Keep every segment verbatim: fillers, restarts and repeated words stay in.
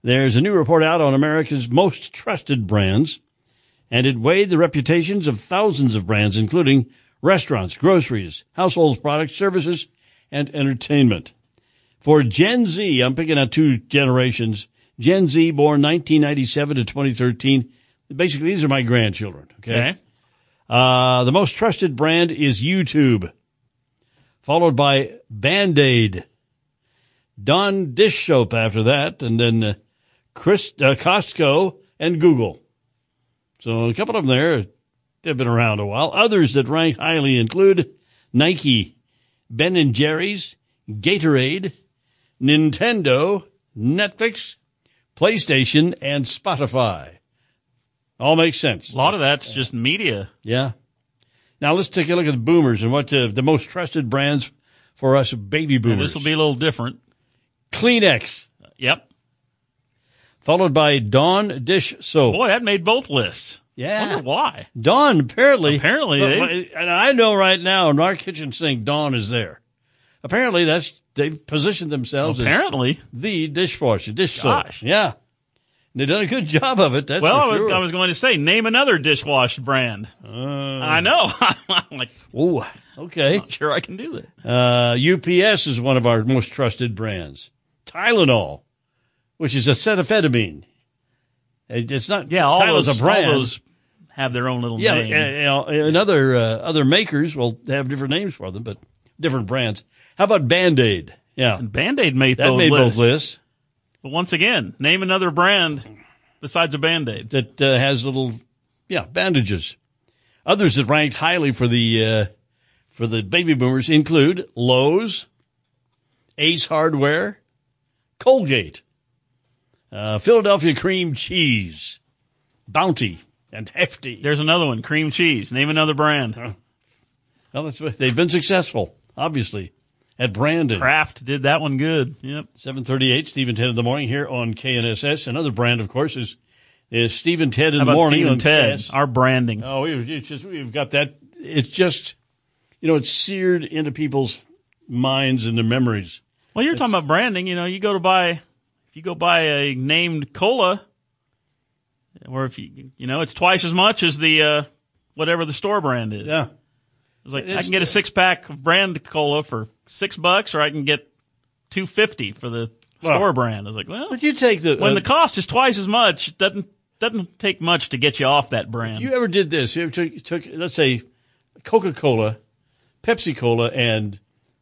There's a new report out on America's most trusted brands, and it weighed the reputations of thousands of brands, including restaurants, groceries, household products, services, and entertainment. For Gen Z, I'm picking out two generations, Gen Z born nineteen ninety-seven to twenty thirteen. Basically, these are my grandchildren. Okay. Okay. Uh, the most trusted brand is YouTube, followed by Band-Aid, Dawn dish soap after that, and then uh, Chris, uh, Costco and Google. So a couple of them there, they've been around a while. Others that rank highly include Nike, Ben and Jerry's, Gatorade, Nintendo, Netflix, PlayStation, and Spotify. All makes sense. A lot of that's just media. Yeah. Now let's take a look at the boomers and what the, the most trusted brands for us baby boomers. This will be a little different. Kleenex, Yep. followed by Dawn dish soap. Boy, that made both lists. Yeah. Wonder why? Dawn, apparently. Apparently, but- they- but- and I know right now in our kitchen sink, Dawn is there. Apparently, that's they've positioned themselves Apparently. as the dishwasher, dish Gosh. soap. Yeah. They've done a good job of it, that's Well, for sure. I was going to say, name another dishwash brand. Uh, I know. I'm like, oh, okay. not sure I can do that. Uh, U P S is one of our most trusted brands. Tylenol, which is acetaminophen. It- It's not Yeah, all Tylenol's those, a brand. all those have their own little Yeah, name. uh, you know, and other uh, other makers will have different names for them, but different brands. How about Band-Aid? Yeah, And Band-Aid made that both made lists. both lists. But once again, name another brand besides a Band-Aid. That uh, has little, yeah, bandages. Others that ranked highly for the uh, for the baby boomers include Lowe's, Ace Hardware, Colgate, uh, Philadelphia Cream Cheese, Bounty, and Hefty. There's another one, cream cheese. Name another brand. Well, that's, they've been successful, obviously, at branding. Kraft did that one good. Yep. seven thirty-eight, Steve and Ted in the morning here on K N S S. Another brand, of course, is is Steve and Ted in How the about morning Steve on and Ted? K S. Our branding. Oh, we've it's just we've got that. It's just, you know, it's seared into people's minds and their memories. Well, you're talking about branding. You know, you go to buy, if you go buy a named cola, or if you, you know, it's twice as much as the, uh, whatever the store brand is. Yeah, It's like, It's- I can get a six pack of brand cola for six bucks, or I can get two fifty for the Well, store brand. I was like, well, but you take the when uh, the cost is twice as much, it doesn't, doesn't take much to get you off that brand. you ever did this? You ever took, took let's say, Coca-Cola, Pepsi-Cola, and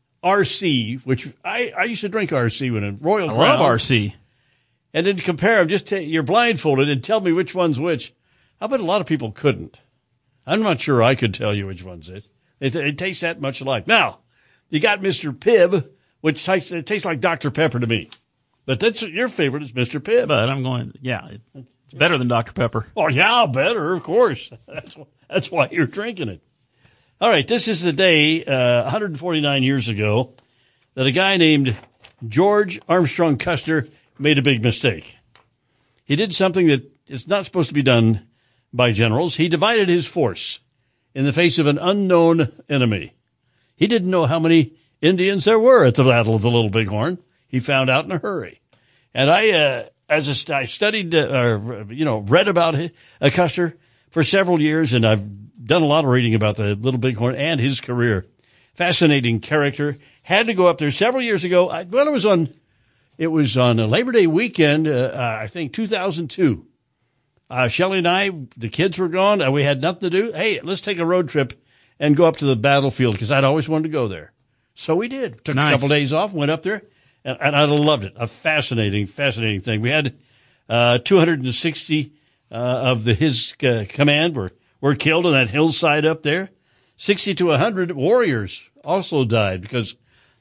R C, which I, I used to drink R C when in Royal I Crown. love R C. And then compare them. Just take, you're blindfolded and tell me which one's which. I bet a lot of people couldn't. I'm not sure I could tell you which one's it. It, it tastes that much alike. Now, you got Mister Pibb, which tastes, it tastes like Doctor Pepper to me. But that's your favorite is Mister Pibb. But I'm going, yeah, it, it's better than Doctor Pepper. Oh, yeah, better, of course. That's, wh- that's why you're drinking it. All right, this is the day, uh, one hundred forty-nine years ago, that a guy named George Armstrong Custer made a big mistake. He did something that is not supposed to be done by generals. He divided his force in the face of an unknown enemy. He didn't know how many Indians there were at the Battle of the Little Bighorn. He found out in a hurry. And I, uh, as a st- I studied, uh, or, you know, read about uh, Custer for several years, and I've done a lot of reading about the Little Bighorn and his career. Fascinating character. Had to go up there several years ago. I, well, it was on, it was on a Labor Day weekend, uh, uh, I think two thousand two. Uh, Shelley and I, the kids were gone, and we had nothing to do. Hey, let's take a road trip and go up to the battlefield because I'd always wanted to go there. So we did. Took Nice. a couple days off, went up there, and, and I loved it. A fascinating, fascinating thing. We had uh, two hundred sixty uh, of the his uh, command were, were killed on that hillside up there. sixty to one hundred warriors also died because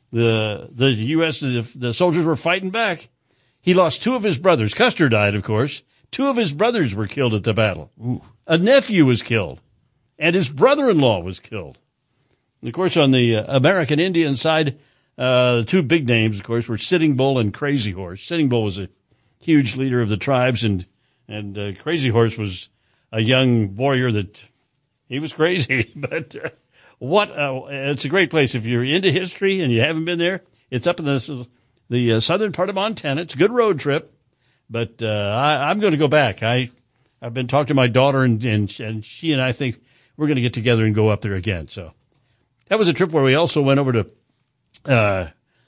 the the U S the, the soldiers were fighting back. He lost two of his brothers. Custer died, of course. Two of his brothers were killed at the battle. Ooh. A nephew was killed, and his brother-in-law was killed. And of course, on the uh, American Indian side, uh, the two big names, of course, were Sitting Bull and Crazy Horse. Sitting Bull was a huge leader of the tribes, and and uh, Crazy Horse was a young warrior that he was crazy. But uh, what? Uh, it's a great place if you're into history and you haven't been there. It's up in the the uh, southern part of Montana. It's a good road trip. But uh, I, I'm going to go back. I, I've been talking to my daughter, and, and, and she and I think we're going to get together and go up there again. So that was a trip where we also went over to uh,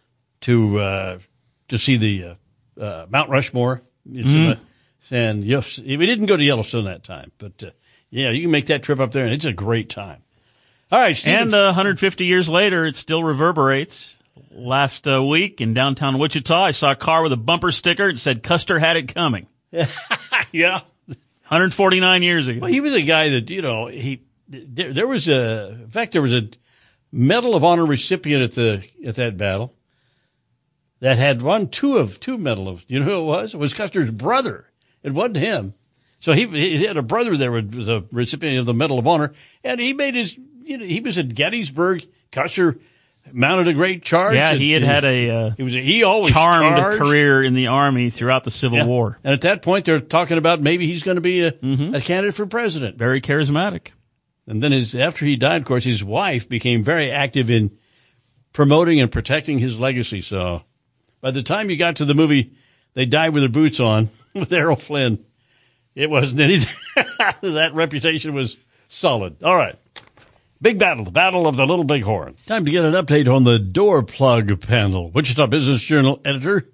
to uh, to see the uh, uh, Mount Rushmore. Mm-hmm. And yes, we didn't go to Yellowstone that time, but uh, yeah, you can make that trip up there, and it's a great time. All right, Steven. And uh, one hundred fifty years later, it still reverberates. Last uh, week in downtown Wichita, I saw a car with a bumper sticker that said Custer had it coming. Yeah. one hundred forty-nine years ago. Well, he was a guy that, you know, he there, there was a, in fact, there was a Medal of Honor recipient at the at that battle that had won two of two medal of, you know who it was? It was Custer's brother. It wasn't him. So he he had a brother there who was a recipient of the Medal of Honor, and he made his, you know, he was at Gettysburg. Custer mounted a great charge. Yeah, he had had a, uh, he was a, he always charmed charged. career in the Army throughout the Civil Yeah. War. And at that point, they're talking about maybe he's going to be a, mm-hmm. a candidate for president. Very charismatic. And then his, after he died, of course, his wife became very active in promoting and protecting his legacy. So by the time you got to the movie, They Died with Their Boots On with Errol Flynn, it wasn't anything. That reputation was solid. All right. Big battle, the battle of the Little Bighorn. Time to get an update on the door plug panel. Wichita Business Journal editor,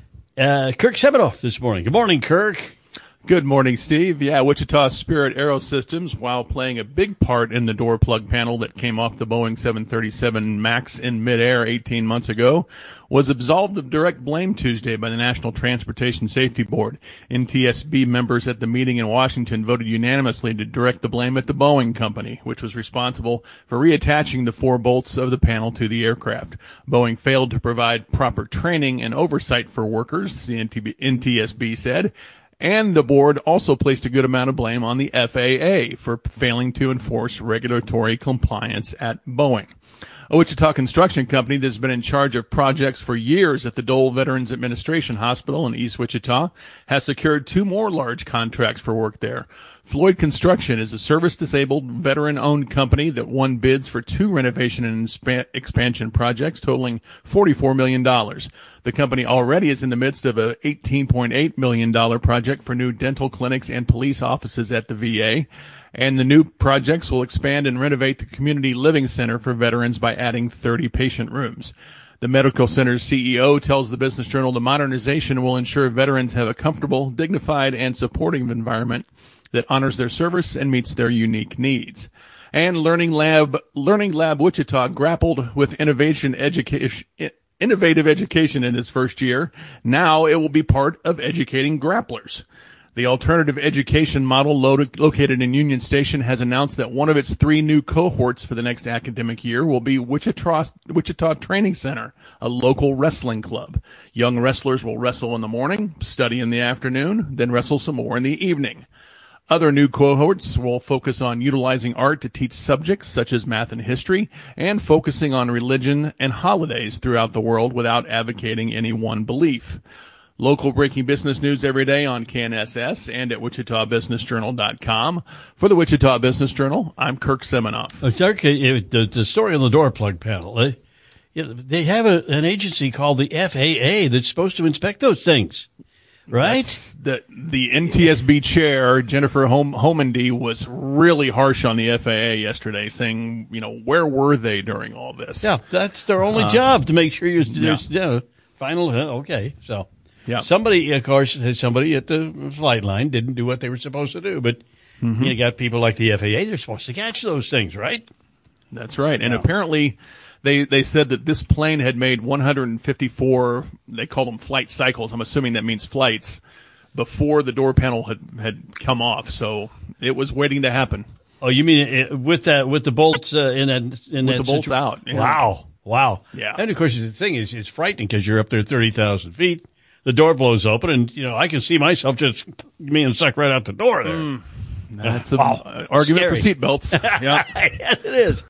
uh, Kirk Seminoff this morning. Good morning, Kirk. Good morning, Steve. Yeah, Wichita Spirit Aerosystems, while playing a big part in the door plug panel that came off the Boeing seven thirty-seven MAX in midair eighteen months ago, was absolved of direct blame Tuesday by the National Transportation Safety Board. N T S B members at the meeting in Washington voted unanimously to direct the blame at the Boeing company, which was responsible for reattaching the four bolts of the panel to the aircraft. Boeing failed to provide proper training and oversight for workers, the N T S B said. And the board also placed a good amount of blame on the F A A for failing to enforce regulatory compliance at Boeing. A Wichita construction company that's been in charge of projects for years at the Dole Veterans Administration Hospital in East Wichita has secured two more large contracts for work there. Floyd Construction is a service-disabled, veteran-owned company that won bids for two renovation and inspa- expansion projects totaling forty-four million dollars. The company already is in the midst of a eighteen point eight million dollars project for new dental clinics and police offices at the V A. And the new projects will expand and renovate the community living center for veterans by adding thirty patient rooms. The medical center's C E O tells the Business Journal the modernization will ensure veterans have a comfortable, dignified, and supportive environment that honors their service and meets their unique needs. And Learning Lab, Learning Lab Wichita grappled with innovation education, innovative education in its first year. Now it will be part of educating grapplers. The alternative education model located in Union Station has announced that one of its three new cohorts for the next academic year will be Wichita, Wichita Training Center, a local wrestling club. Young wrestlers will wrestle in the morning, study in the afternoon, then wrestle some more in the evening. Other new cohorts will focus on utilizing art to teach subjects such as math and history, and focusing on religion and holidays throughout the world without advocating any one belief. Local breaking business news every day on K N S S and at Wichita Business Journal dot com. For the Wichita Business Journal, I'm Kirk Seminoff. Oh, Kirk, the, the story on the door plug panel, they, they have a, an agency called the F A A that's supposed to inspect those things, right? That's the the N T S B chair, Jennifer Hom- Homendy, was really harsh on the F A A yesterday, saying, you know, where were they during all this? Yeah, that's their only Uh, job, to make sure you're, yeah. there's, you know, final, okay, so. Yeah. Somebody, of course, somebody at the flight line didn't do what they were supposed to do, but mm-hmm. you got people like the F A A, they're supposed to catch those things, right? That's right. And Yeah. apparently they, they said that this plane had made one hundred fifty-four, they call them flight cycles. I'm assuming that means flights before the door panel had, had come off. So it was waiting to happen. Oh, you mean it, with that, with the bolts uh, in that, in With that the bolts situ- out. Yeah. Wow. Wow. Yeah. And of course, the thing is, it's frightening because you're up there thirty thousand feet. The door blows open, and, you know, I can see myself just being sucked right out the door there. Mm, that's an Wow. argument Scary. for seatbelts. Yeah. Yes, it is.